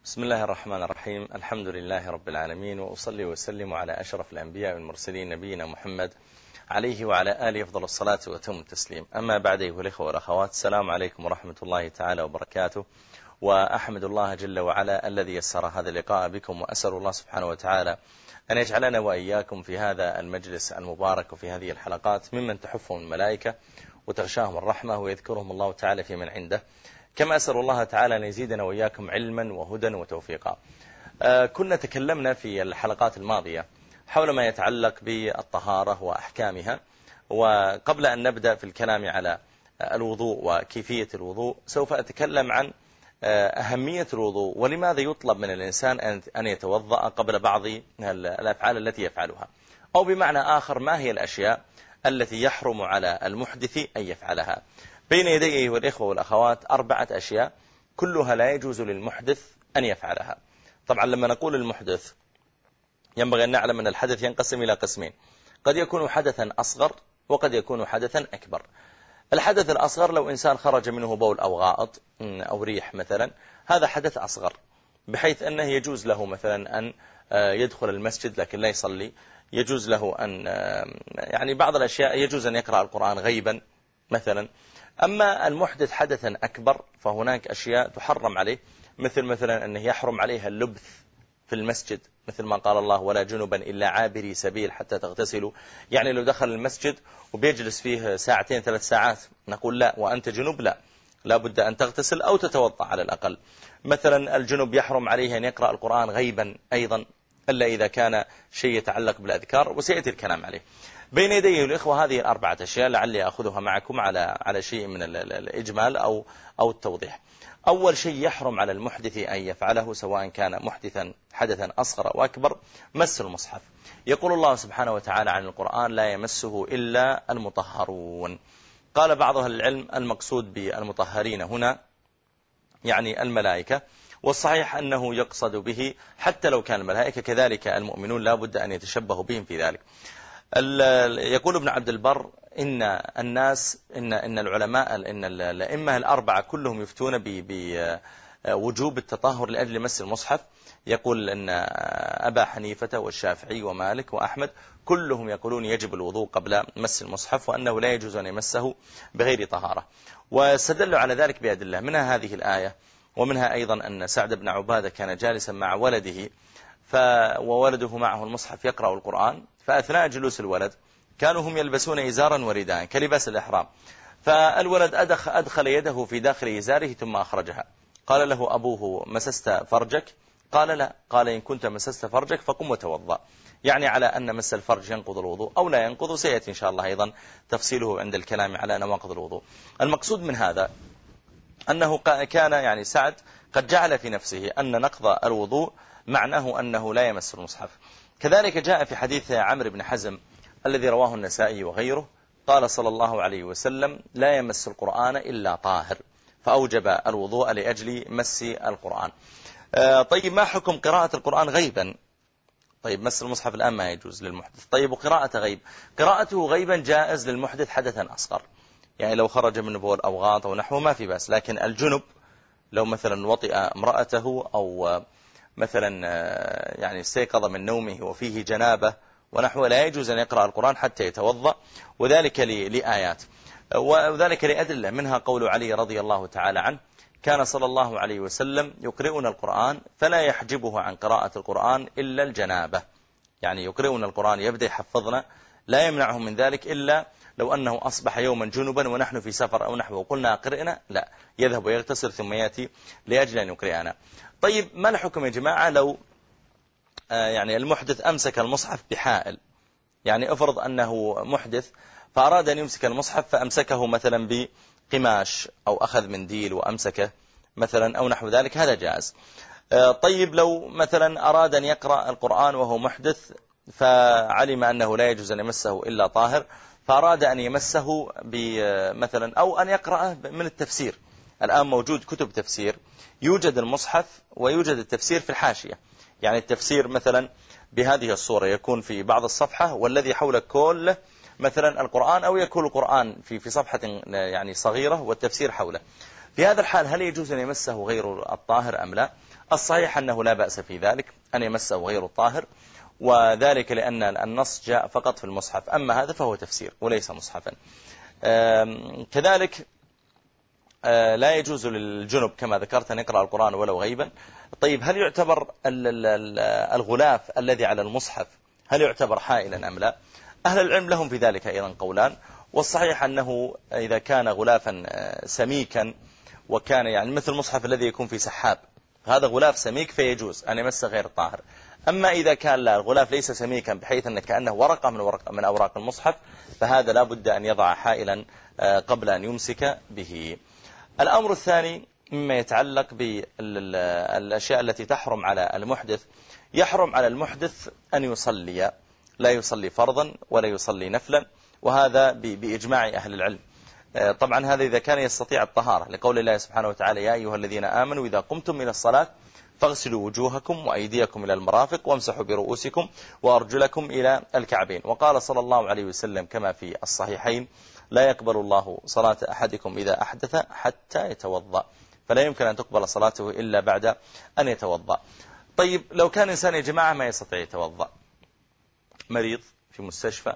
بسم الله الرحمن الرحيم. الحمد لله رب العالمين، وأصلي وسلم على أشرف الأنبياء والمرسلين نبينا محمد عليه وعلى آله أفضل الصلاة وأتم التسليم. أما بعد، أيها الإخوة والأخوات، السلام عليكم ورحمة الله تعالى وبركاته. وأحمد الله جل وعلا الذي يسر هذا اللقاء بكم، وأسأل الله سبحانه وتعالى أن يجعلنا وإياكم في هذا المجلس المبارك وفي هذه الحلقات ممن تحفهم الملائكة وتغشاهم الرحمة ويذكرهم الله تعالى في من عنده، كما أسأل الله تعالى أن يزيدنا وإياكم علما وهدى وتوفيقا. كنا تكلمنا في الحلقات الماضية حول ما يتعلق بالطهارة وأحكامها، وقبل أن نبدأ في الكلام على الوضوء وكيفية الوضوء سوف أتكلم عن أهمية الوضوء، ولماذا يطلب من الإنسان أن يتوضأ قبل بعض الأفعال التي يفعلها، أو بمعنى آخر ما هي الأشياء التي يحرم على المحدث أن يفعلها. بين يدي أيها الإخوة والأخوات 4 أشياء كلها لا يجوز للمحدث أن يفعلها. طبعا لما نقول المحدث ينبغي أن نعلم أن الحدث ينقسم إلى قسمين، قد يكون حدثا أصغر وقد يكون حدثا أكبر. الحدث الأصغر لو إنسان خرج منه بول أو غائط أو ريح مثلا، هذا حدث أصغر، بحيث أنه يجوز له مثلا أن يدخل المسجد لكن لا يصلي، يجوز له أن يعني بعض الأشياء يجوز أن يقرأ القرآن غيبا مثلا. أما المحدث حدثا أكبر فهناك أشياء تحرم عليه، مثلا أنه يحرم عليها اللبث في المسجد، مثل ما قال الله: ولا جنبا إلا عابري سبيل حتى تغتسلوا. يعني لو دخل المسجد وبيجلس فيه 2-3 ساعات نقول لا، وأنت جنب لا بد أن تغتسل أو تتوضأ على الأقل. مثلا الجنب يحرم عليه أن يقرأ القرآن غيبا أيضا، إلا إذا كان شيء يتعلق بالأذكار، وسيأتي الكلام عليه. بين يدي الإخوة هذه 4 أشياء لعلي أخذها معكم على شيء من الإجمال أو التوضيح. أول شيء يحرم على المحدث أن يفعله، سواء كان محدثا حدثا أصغر أو أكبر، مس المصحف. يقول الله سبحانه وتعالى عن القرآن: لا يمسه إلا المطهرون. قال بعض أهل العلم المقصود بالمطهرين هنا يعني الملائكة، والصحيح أنه يقصد به حتى لو كان الملائكة كذلك المؤمنون لا بد أن يتشبهوا بهم في ذلك. يقول ابن عبد البر إن العلماء إن الأئمة 4 كلهم يفتون بوجوب التطهر لأجل مس المصحف. يقول أن أبا حنيفة والشافعي ومالك وأحمد كلهم يقولون يجب الوضوء قبل مس المصحف، وأنه لا يجوز أن يمسه بغير طهارة، واستدلوا على ذلك بأدلة، منها هذه الآية، ومنها أيضا أن سعد بن عبادة كان جالسا مع ولده وولده معه المصحف يقرأ القرآن، فأثناء جلوس الولد كانوا هم يلبسون إزارا ورداء كلباس الإحرام، فالولد أدخل يده في داخل إزاره ثم أخرجها. قال له أبوه: مسست فرجك؟ قال لا. قال: إن كنت مسست فرجك فقم وتوضأ. يعني على أن مس الفرج ينقض الوضوء أو لا ينقض، سيأتي إن شاء الله أيضا تفصيله عند الكلام على نواقض الوضوء. المقصود من هذا أنه كان يعني سعد قد جعل في نفسه أن نقض الوضوء معناه أنه لا يمس المصحف. كذلك جاء في حديث عمرو بن حزم الذي رواه النسائي وغيره، قال صلى الله عليه وسلم: لا يمس القرآن إلا طاهر، فأوجب الوضوء لأجل مس القرآن. طيب، ما حكم قراءة القرآن غيبا؟ طيب، مس المصحف الآن ما يجوز للمحدث. طيب، وقراءة غيب؟ قراءته غيبا جائز للمحدث حدثا أصغر، يعني لو خرج من بول أو غاط أو نحوه ما في بأس. لكن الجنب لو مثلا وطئ امرأته أو مثلا يعني استيقظ من نومه وفيه جنابة ونحوه، لا يجوز أن يقرأ القرآن حتى يتوضأ، وذلك لآيات، وذلك لأدلة، منها قول علي رضي الله تعالى عنه: كان صلى الله عليه وسلم يقرئنا القرآن فلا يحجبه عن قراءة القرآن إلا الجنابة. يعني يقرئنا القرآن، يبدأ يحفظنا، لا يمنعه من ذلك إلا لو أنه أصبح يوما جنبا ونحن في سفر أو نحوه وقلنا أقرئنا، لا، يذهب ويغتسل ثم يأتي لأجل أن يقرئنا. طيب، ما الحكم يا جماعة لو يعني المحدث أمسك المصحف بحائل؟ يعني افرض أنه محدث فأراد أن يمسك المصحف فأمسكه مثلا بقماش أو أخذ منديل وأمسكه مثلا أو نحو ذلك، هذا جائز. طيب، لو مثلا أراد أن يقرأ القرآن وهو محدث فعلم أنه لا يجوز أن يمسه إلا طاهر، فأراد أن يمسه مثلا أو أن يقرأ من التفسير. الآن موجود كتب تفسير، يوجد المصحف ويوجد التفسير في الحاشية. يعني التفسير مثلا بهذه الصورة يكون في بعض الصفحة والذي حولك كله مثلا القرآن، أو يكون القرآن في صفحة يعني صغيرة والتفسير حوله. في هذا الحال هل يجوز أن يمسه غير الطاهر أم لا؟ الصحيح أنه لا بأس في ذلك أن يمسه غير الطاهر، وذلك لأن النص جاء فقط في المصحف، أما هذا فهو تفسير وليس مصحفا. كذلك لا يجوز للجنب كما ذكرت أن يقرأ القرآن ولو غيبا. طيب هل يعتبر الغلاف الذي على المصحف هل يعتبر حائلا أم لا؟ أهل العلم لهم في ذلك أيضا قولان، والصحيح أنه إذا كان غلافا سميكا وكان يعني مثل المصحف الذي يكون في سحاب، هذا غلاف سميك فيجوز أن يمس غير طاهر. أما إذا كان لا الغلاف ليس سميكا بحيث أنه كأنه ورقة من أوراق المصحف، فهذا لا بد أن يضع حائلا قبل أن يمسك به. الأمر الثاني مما يتعلق بالأشياء التي تحرم على المحدث، يحرم على المحدث أن يصلي، لا يصلي فرضا ولا يصلي نفلا، وهذا بإجماع أهل العلم. طبعا هذا إذا كان يستطيع الطهارة، لقول الله سبحانه وتعالى: يا أيها الذين آمنوا إذا قمتم إلى الصلاة فاغسلوا وجوهكم وأيديكم إلى المرافق وامسحوا برؤوسكم وأرجلكم إلى الكعبين. وقال صلى الله عليه وسلم كما في الصحيحين: لا يقبل الله صلاة أحدكم إذا أحدث حتى يتوضأ، فلا يمكن أن تقبل صلاته إلا بعد أن يتوضأ. طيب لو كان إنسان يا جماعة ما يستطيع يتوضأ، مريض في مستشفى،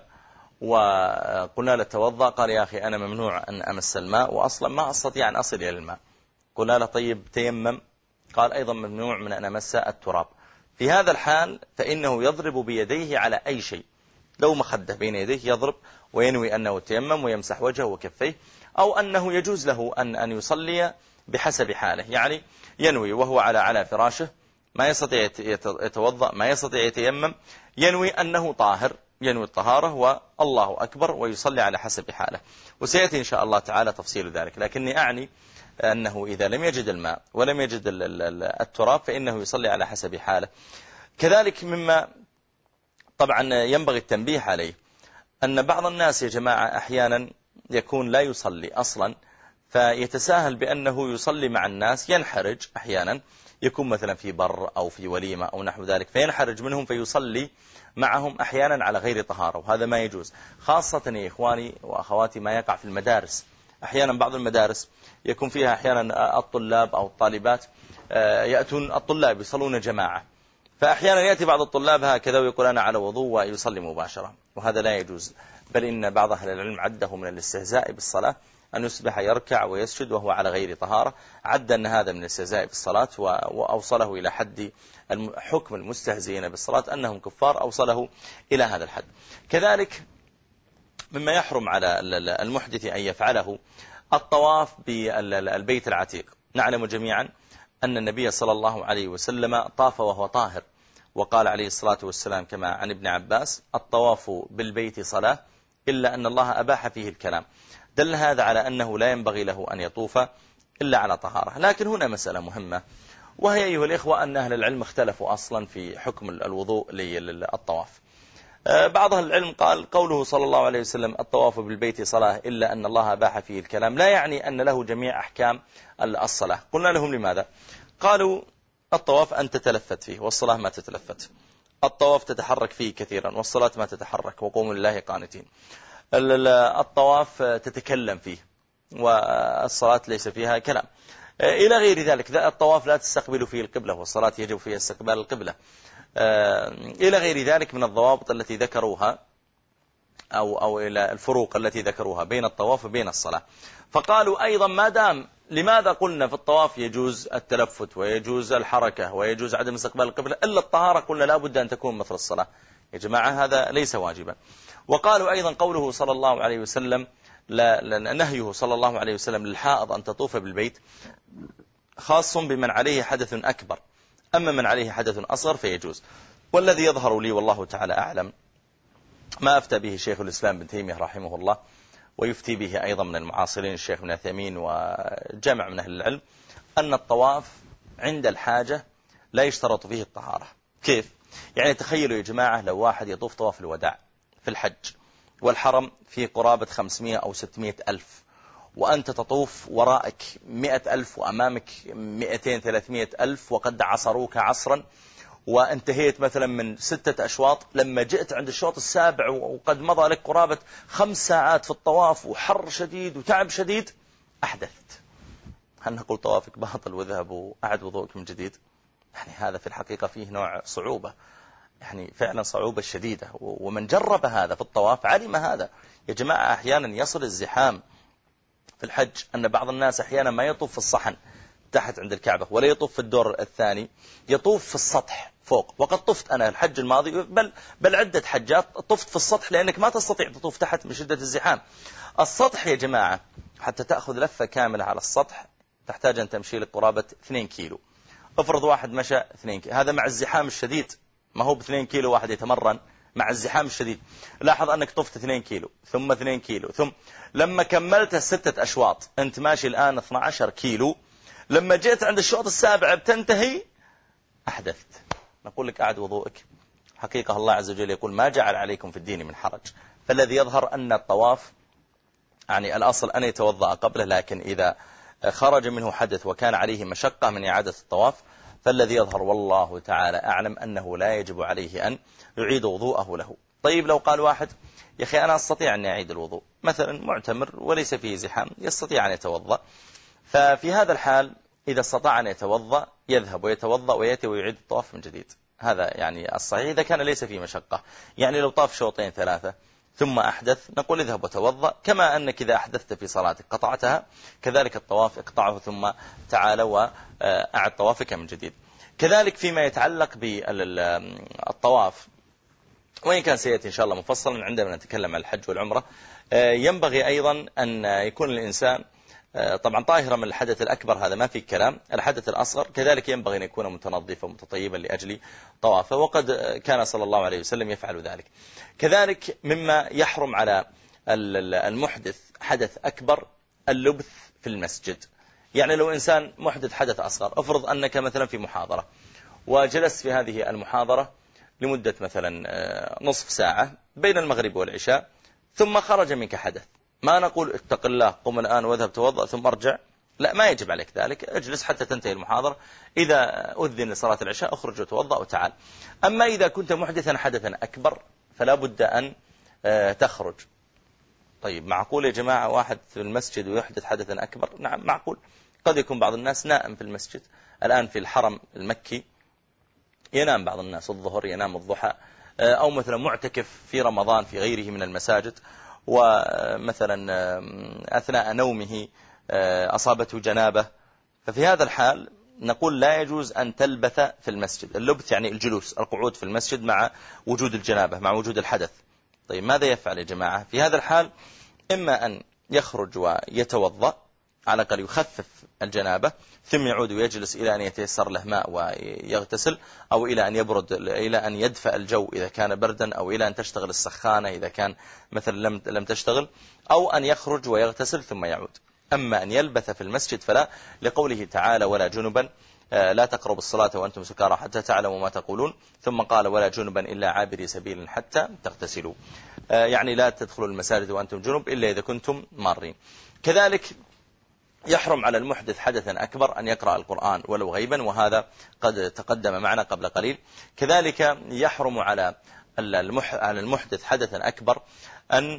وقلنا له توضأ، قال: يا أخي أنا ممنوع أن أمس الماء وأصلا ما أستطيع أن أصل إلى الماء. قلنا له: طيب تيمم، قال: أيضا ممنوع من أن أمس التراب. في هذا الحال فإنه يضرب بيديه على أي شيء، لو مخده بين يديه يضرب وينوي أنه تيمم ويمسح وجهه وكفيه، أو أنه يجوز له أن يصلي بحسب حاله، يعني ينوي وهو على فراشه ما يستطيع يتوضأ، ما يستطيع يتيمم، ينوي أنه طاهر، ينوي الطهارة والله أكبر ويصلي على حسب حاله. وسيأتي إن شاء الله تعالى تفصيل ذلك، لكني أعني أنه إذا لم يجد الماء ولم يجد التراب فإنه يصلي على حسب حاله. كذلك مما طبعا ينبغي التنبيه عليه أن بعض الناس يا جماعة أحيانا يكون لا يصلي أصلا، فيتساهل بأنه يصلي مع الناس، ينحرج أحيانا، يكون مثلا في بر أو في وليمة أو نحو ذلك، فينحرج منهم فيصلي معهم أحيانا على غير طهارة، وهذا ما يجوز. خاصة يا إخواني وأخواتي ما يقع في المدارس، أحيانا بعض المدارس يكون فيها أحيانا الطلاب أو الطالبات يأتون الطلاب يصلون جماعة، فأحيانا يأتي بعض الطلاب هكذا ويقول أنا على وضوء ويصلي مباشرة، وهذا لا يجوز. بل إن بعض أهل العلم عده من الاستهزاء بالصلاة أن يصبح يركع ويسجد وهو على غير طهارة، عد أن هذا من الاستهزاء بالصلاة، وأوصله إلى حد حكم المستهزئين بالصلاة أنهم كفار، أوصله إلى هذا الحد. كذلك مما يحرم على المحدث أن يفعله الطواف بالبيت العتيق. نعلم جميعا أن النبي صلى الله عليه وسلم طاف وهو طاهر، وقال عليه الصلاة والسلام كما عن ابن عباس: الطواف بالبيت صلاة إلا أن الله أباح فيه الكلام. دل هذا على أنه لا ينبغي له أن يطوف إلا على طهارة. لكن هنا مسألة مهمة، وهي أيها الإخوة أن أهل العلم اختلفوا أصلا في حكم الوضوء للطواف. بعض أهل العلم قال قوله صلى الله عليه وسلم الطواف بالبيت صلاة إلا أن الله أباح فيه الكلام لا يعني أن له جميع أحكام الصلاة. قلنا لهم لماذا؟ قالوا الطواف أن تتلفت فيه والصلاة ما تتلفت، الطواف تتحرك فيه كثيرا والصلاة ما تتحرك، وقوموا لله قانتين. الطواف تتكلم فيه والصلاة ليس فيها كلام، إلى غير ذلك. الطواف لا تستقبل فيه القبلة والصلاة يجب فيها استقبال القبلة، إلى غير ذلك من الضوابط التي ذكروها أو إلى الفروق التي ذكروها بين الطواف وبين الصلاة. فقالوا أيضا ما دام لماذا قلنا في الطواف يجوز التلفت ويجوز الحركة ويجوز عدم استقبال القبلة إلا الطهارة قلنا لا بد أن تكون مثل الصلاة؟ يا جماعة هذا ليس واجبا. وقالوا أيضا قوله صلى الله عليه وسلم نهيه صلى الله عليه وسلم للحائض أن تطوف بالبيت خاص بمن عليه حدث أكبر، أما من عليه حدث أصغر فيجوز. والذي يظهر لي والله تعالى أعلم ما أفتى به شيخ الإسلام بن تيمية رحمه الله، ويفتي به أيضا من المعاصرين الشيخ ابن عثيمين وجمع من أهل العلم، أن الطواف عند الحاجة لا يشترط فيه الطهارة. كيف؟ يعني تخيلوا يا جماعة لو واحد يطوف طواف الوداع في الحج والحرم في قرابة 500 أو 600 ألف، وأنت تطوف ورائك 100 ألف وأمامك 200-300 ألف، وقد عصروك عصرا وانتهيت مثلا من 6 أشواط، لما جئت عند الشوط السابع وقد مضى لك قرابة 5 ساعات في الطواف وحر شديد وتعب شديد، أحدثت، هل نقول طوافك باطل واذهب وأعد وضوءك من جديد؟ يعني هذا في الحقيقة فيه نوع صعوبة، يعني فعلا صعوبة شديدة. ومن جرب هذا في الطواف علم هذا يا جماعة. أحيانا يصل الزحام في الحج أن بعض الناس أحيانا ما يطوف في الصحن تحت عند الكعبة ولا يطوف في الدور الثاني، يطوف في السطح فوق. وقد طفت أنا الحج الماضي بل عدة حجات طفت في السطح، لأنك ما تستطيع تطوف تحت من شدة الزحام. السطح يا جماعة حتى تأخذ لفة كاملة على السطح تحتاج أن تمشي لك قرابة 2 كيلو. افرض واحد مشى 2 كيلو، هذا مع الزحام الشديد، ما هو ب2 كيلو واحد يتمرن مع الزحام الشديد. لاحظ أنك طفت 2 كيلو ثم 2 كيلو ثم لما كملت 6 أشواط أنت ماشي الآن 12 كيلو. لما جيت عند الشوط السابع بتنتهي أحدثت. نقول لك أعد وضوءك. حقيقة الله عز وجل يقول ما جعل عليكم في الدين من حرج. فالذي يظهر أن الطواف يعني الأصل أن يتوضأ قبله، لكن إذا خرج منه حدث وكان عليه مشقة من إعادة الطواف فالذي يظهر والله تعالى أعلم أنه لا يجب عليه أن يعيد وضوءه له. طيب لو قال واحد يا أخي أنا أستطيع أن أعيد الوضوء، مثلا معتمر وليس فيه زحام يستطيع أن يتوضأ، ففي هذا الحال إذا استطاع أن يتوضأ يذهب ويتوضأ ويأتي ويعيد الطواف من جديد. هذا يعني الصحيح إذا كان ليس فيه مشقة. يعني لو طاف شوطين 3 ثم أحدث نقول اذهب وتوضأ، كما أنك إذا أحدثت في صلاتك قطعتها كذلك الطواف اقطعه ثم تعال وأعد طوافك من جديد. كذلك فيما يتعلق بالطواف، وإن كان سيأتي إن شاء الله مفصلا عندما نتكلم عن الحج والعمرة، ينبغي أيضا أن يكون الإنسان طبعا طاهرا من الحدث الأكبر، هذا ما فيه كلام. الحدث الأصغر كذلك ينبغي أن يكون متنظفا ومتطيبا لأجل طوافه، وقد كان صلى الله عليه وسلم يفعل ذلك. كذلك مما يحرم على المحدث حدث أكبر اللبث في المسجد. يعني لو إنسان محدث حدث أصغر، افرض أنك مثلا في محاضرة وجلست في هذه المحاضرة لمدة مثلا نصف ساعة بين المغرب والعشاء ثم خرج منك حدث، ما نقول اتق الله قم الآن واذهب توضأ ثم ارجع، لا، ما يجب عليك ذلك. اجلس حتى تنتهي المحاضرة، إذا أذن لصلاة العشاء اخرج وتوضأ وتعال. أما إذا كنت محدثا حدثا أكبر فلا بد أن تخرج. طيب معقول يا جماعة واحد في المسجد ويحدث حدثا أكبر؟ نعم معقول. قد يكون بعض الناس نائم في المسجد الآن في الحرم المكي، ينام بعض الناس الظهر، ينام الضحى، أو مثلا معتكف في رمضان في غيره من المساجد، ومثلا أثناء نومه أصابته جنابة. ففي هذا الحال نقول لا يجوز أن تلبث في المسجد. اللبث يعني الجلوس، القعود في المسجد مع وجود الجنابة، مع وجود الحدث. طيب ماذا يفعل يا جماعة في هذا الحال؟ إما أن يخرج ويتوضأ على الأقل يخفف الجنابة، ثم يعود ويجلس إلى أن يتيسر له ماء ويغتسل، أو إلى أن يبرد، إلى أن يدفأ الجو إذا كان بردا، أو إلى أن تشتغل السخانة إذا كان مثلا لم تشتغل، أو أن يخرج ويغتسل ثم يعود. أما أن يلبث في المسجد فلا، لقوله تعالى ولا جنبا لا تقربوا الصلاة وأنتم سكارى حتى تعلموا ما تقولون، ثم قال ولا جنبا إلا عابري سبيل حتى تغتسلوا. يعني لا تدخلوا المساجد وأنتم جنب إلا إذا كنتم مارين. كذلك يحرم على المحدث حدثا أكبر أن يقرأ القرآن ولو غيبا، وهذا قد تقدم معنا قبل قليل. كذلك يحرم على المحدث حدثا أكبر أن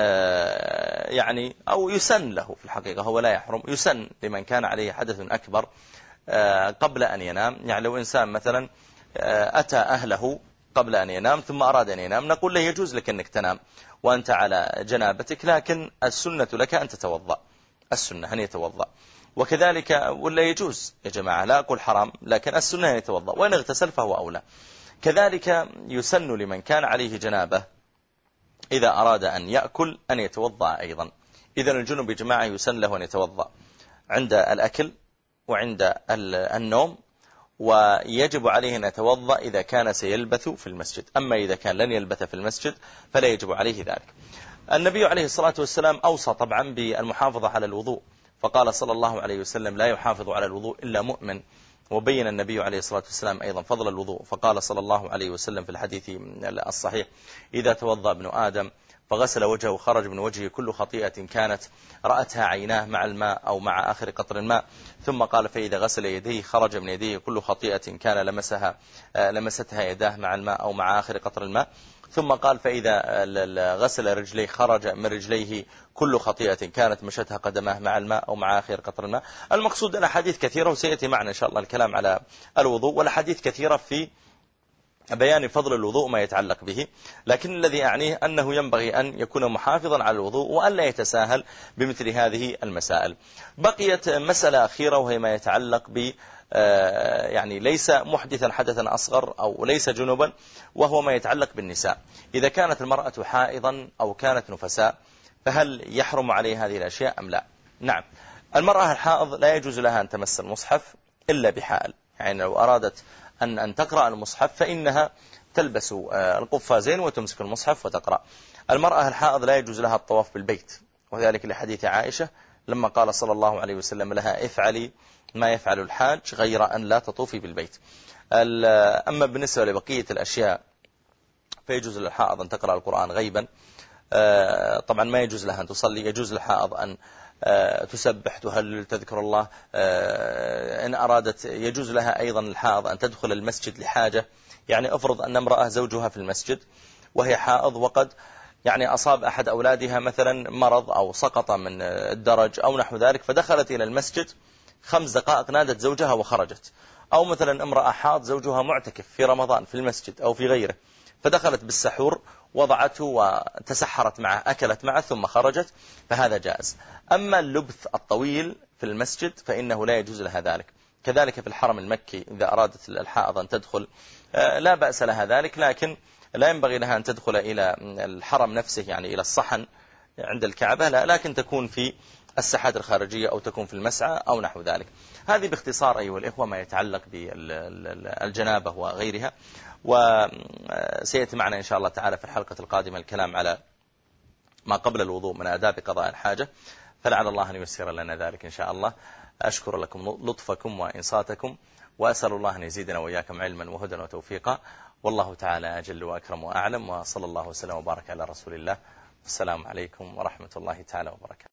يعني أو يسن له، في الحقيقة هو لا يحرم، يسن لمن كان عليه حدث أكبر قبل أن ينام. يعني لو إنسان مثلا أتى أهله قبل أن ينام ثم أراد أن ينام، نقول له يجوز لك أنك تنام وأنت على جنابتك، لكن السنة لك أن تتوضأ، السنة أن يتوضأ. وكذلك ولا يجوز يا جماعة، لا أقول حرام، لكن السنة أن يتوضأ، وإن اغتسل فهو أولى. كذلك يسن لمن كان عليه جنابة إذا أراد أن يأكل أن يتوضأ أيضا. إذا الجنب يا جماعة يسن له أن يتوضأ عند الأكل وعند النوم، ويجب عليه أن يتوضأ إذا كان سيلبث في المسجد. أما إذا كان لن يلبث في المسجد فلا يجب عليه ذلك. النبي عليه الصلاة والسلام أوصى طبعا بالمحافظة على الوضوء، فقال صلى الله عليه وسلم لا يحافظ على الوضوء إلا مؤمن. وبين النبي عليه الصلاة والسلام أيضا فضل الوضوء، فقال صلى الله عليه وسلم في الحديث الصحيح إذا توضأ ابن آدم فغسل وجهه خرج من وجهه كل خطيئة كانت رأتها عيناه مع الماء أو مع آخر قطر الماء. ثم قال فإذا غسل يديه خرج من يديه كل خطيئة كان لمستها يداه مع الماء أو مع آخر قطر الماء. ثم قال فإذا غسل رجليه خرج من رجليه كل خطيئة كانت مشتها قدماه مع الماء أو مع آخر قطر الماء. المقصود الأحاديث كثيرة، وسيأتي معنا إن شاء الله الكلام على الوضوء، والأحاديث كثيرة في بيان فضل الوضوء ما يتعلق به، لكن الذي أعنيه أنه ينبغي أن يكون محافظا على الوضوء وأن لا يتساهل بمثل هذه المسائل. بقيت مسألة أخيرة وهي ما يتعلق ب يعني ليس محدثا حدثا أصغر أو ليس جنوبا، وهو ما يتعلق بالنساء. إذا كانت المرأة حائضا أو كانت نفساء فهل يحرم عليها هذه الأشياء أم لا؟ نعم، المرأة الحائض لا يجوز لها أن تمس المصحف إلا بحائل، يعني لو أرادت أن تقرأ المصحف فإنها تلبس القفازين وتمسك المصحف وتقرأ. المرأة الحائض لا يجوز لها الطواف بالبيت، وذلك لحديث عائشة لما قال صلى الله عليه وسلم لها افعلي ما يفعل الحاج غير أن لا تطوفي بالبيت. أما بالنسبة لبقية الأشياء فيجوز للحائض أن تقرأ القرآن غيبا. طبعا ما يجوز لها أن تصلي. يجوز للحائض أن تسبح تهلل تذكر الله إن أرادت. يجوز لها أيضا الحائض أن تدخل المسجد لحاجة، يعني أفرض أن امرأة زوجها في المسجد وهي حائض وقد يعني أصاب أحد أولادها مثلا مرض أو سقط من الدرج أو نحو ذلك، فدخلت إلى المسجد 5 دقائق نادت زوجها وخرجت. أو مثلا امرأة حائض زوجها معتكف في رمضان في المسجد أو في غيره، فدخلت بالسحور وضعته وتسحرت معه أكلت معه ثم خرجت، فهذا جائز. أما اللبث الطويل في المسجد فإنه لا يجوز لها ذلك. كذلك في الحرم المكي إذا أرادت الحائض أن تدخل لا بأس لها ذلك، لكن لا ينبغي لها أن تدخل إلى الحرم نفسه يعني إلى الصحن عند الكعبة، لا، لكن تكون في الساحات الخارجية أو تكون في المسعى أو نحو ذلك. هذه باختصار أيها الإخوة ما يتعلق بالجنابة وغيرها، وسيأتي معنا إن شاء الله تعالى في الحلقة القادمة الكلام على ما قبل الوضوء من آداب قضاء الحاجة، فلعل الله أن ييسر لنا ذلك إن شاء الله. أشكر لكم لطفكم وإنصاتكم، وأسأل الله أن يزيدنا وإياكم علما وهدى وتوفيقا، والله تعالى أجل وأكرم وأعلم، وصلى الله وسلم وبارك على رسول الله. السلام عليكم ورحمة الله تعالى وبركاته.